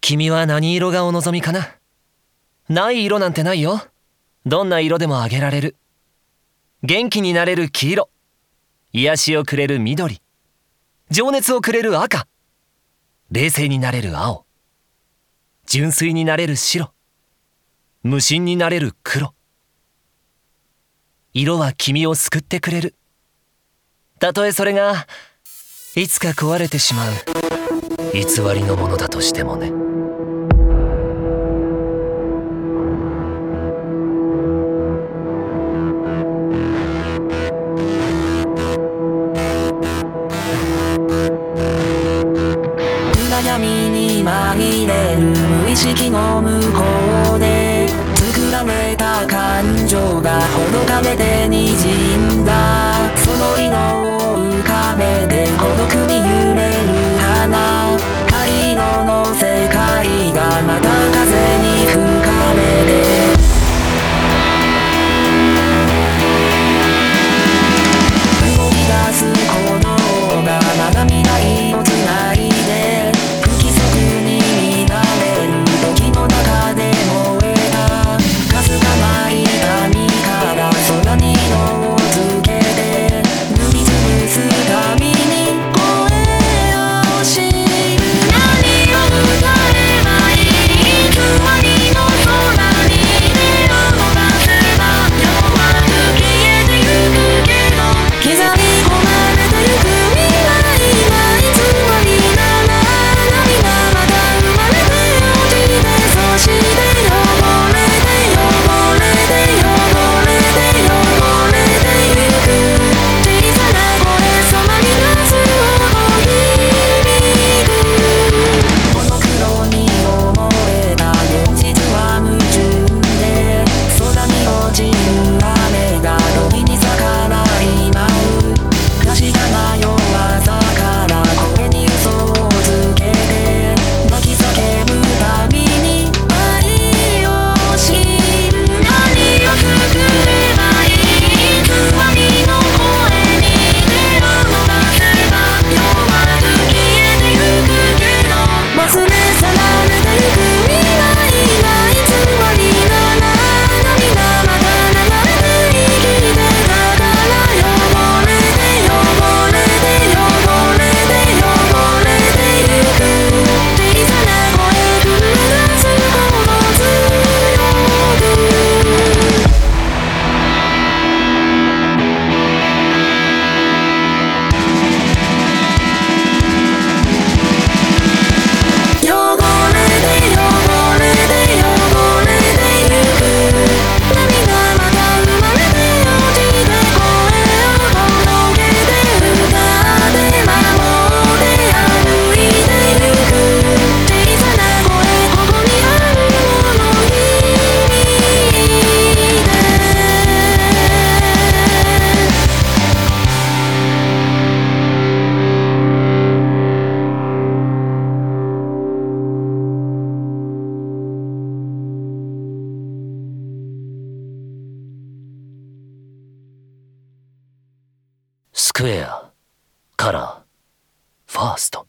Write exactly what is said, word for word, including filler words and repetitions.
君は何色がお望みかな。ない色なんてないよ。どんな色でもあげられる。元気になれる黄色、癒しをくれる緑、情熱をくれる赤、冷静になれる青、純粋になれる白、無心になれる黒。色は君を救ってくれる。たとえそれがいつか壊れてしまう偽りのものだとしてもね。 暗闇に紛れる無意識の向こうで作られた感情がほどかれて滲んだ。その色を浮かべて孤独に揺れる花。灰色の世界がまた風に吹かれて動き出す鼓動がまだ未来をつないで不規則に乱れる時の中で燃えたかすかな痛みから空に色をつけて塗りつぶすたびに声を知る。何を歌えばいい偽りの空に手を伸ばせば弱く消えてゆくけど刻み込まれてゆく未来が偽りなら涙また生まれて落ちてそして汚れて汚れて汚れて汚れてゆく小さな声そまり出す音響く。この黒に思えた現実は矛盾で空に落ちる雨が時に逆らい舞う。確かな弱さから声に嘘をつけて泣き叫ぶたびに愛を知る。何を作ればいい偽りの声に手を伸ばせば弱く消えてゆくけど忘れ去られてゆく未来が偽りなら涙また流れて生きてたから汚れて汚れて汚れて汚れてゆく小さな声震え出すほど強く。汚れて汚れて汚れてゆく涙また生まれて落ちて声を届けて歌って守って歩いてゆく小さな声ここにあるもの響いてスクエア、カラー、ファースト。